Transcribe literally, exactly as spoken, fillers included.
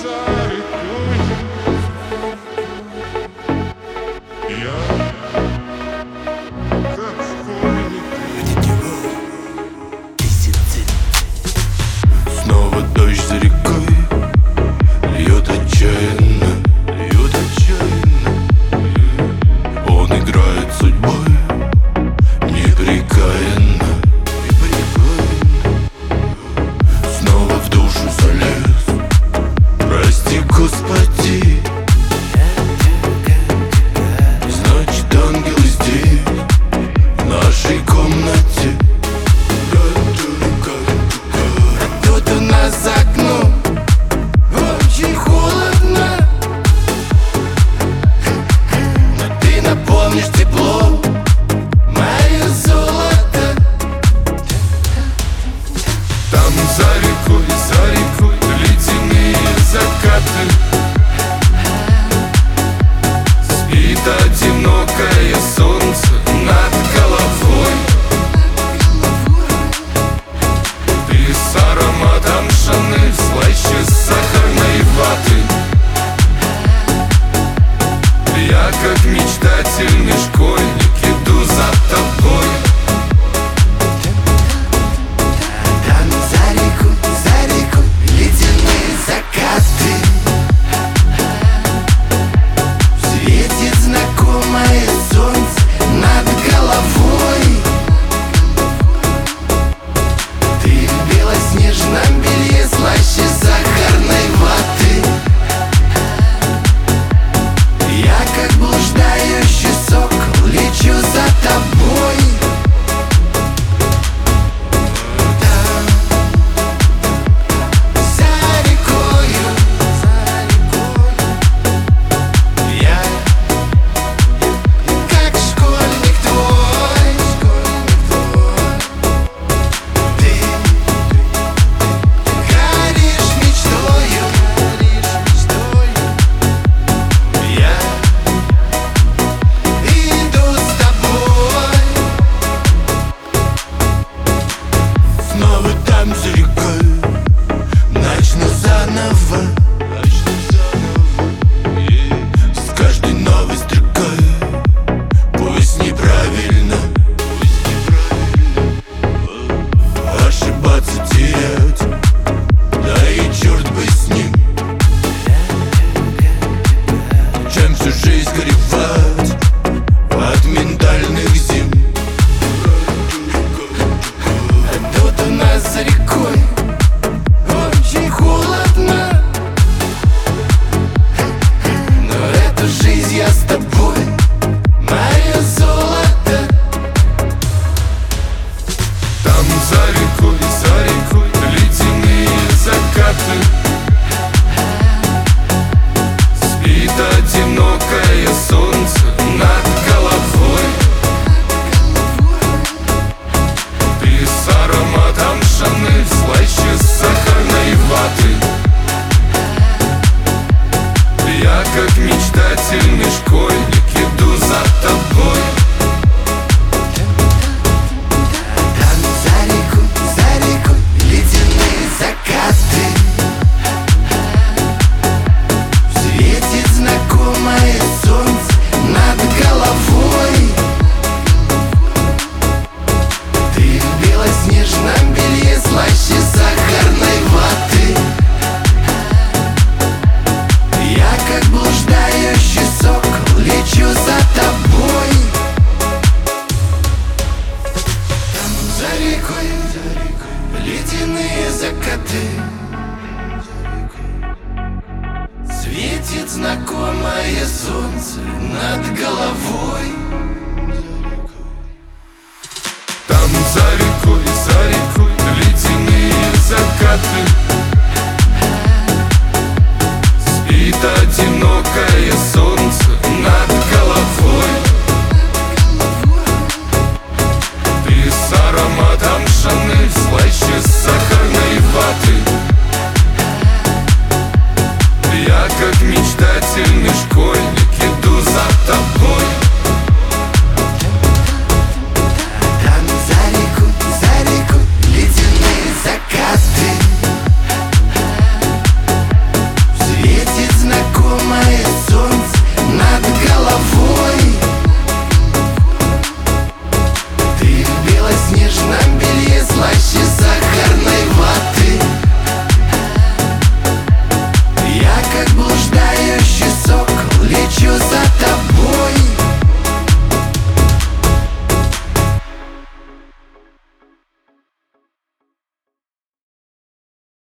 Снова дождь за рекой льет отчаянно, льет отчаянно. Он играет судьбой непрекаянно, непрекаянно. Снова в душу залез, прости, Господи. Значит, ангелы здесь, в нашей комнате. Тут у нас за окном очень холодно, но ты напомнишь тепло, мое золото. Там за рекой, за рекой ледяные закаты. Спит одинокое солнце над головой. Ты с ароматом Шанель, слаще сахарной ваты. Я как мечтательный школьник иду за тобой. Там за рекой, за рекой ледяные закаты. Светит знакомое солнце над головой. Ты в белоснежном белье, слаще сахарной ваты. Я как блуждающий сокол лечу за тобой. За рекою, я как школьник твой. Ты горишь мечтою, я иду с тобой. Снова там за рекой, начну заново, начну заново. С каждой новой строкой, пусть неправильно, пусть неправильно. Ошибаться, терять, да и черт бы с ним. Чем всю жизнь горевать от миндальных зим. Тут у нас за рекой очень холодно, но эту жизнь я с тобой, мое золото. Там за рекой, за рекой ледяные закаты. Спит одинокое солнце над головой. Ты с ароматом Шанель, слаще сахарной ваты. Я как мечтательный школьник иду за тобой. Там за рекой, за рекой ледяные закаты. Светит знакомое солнце над головой. Ты в белоснежном белье, слаще сахарной ваты. Я как блуждающий сокол лечу за тобой. Там за рекой, за рекой ледяные закаты. Светит знакомое солнце над головой.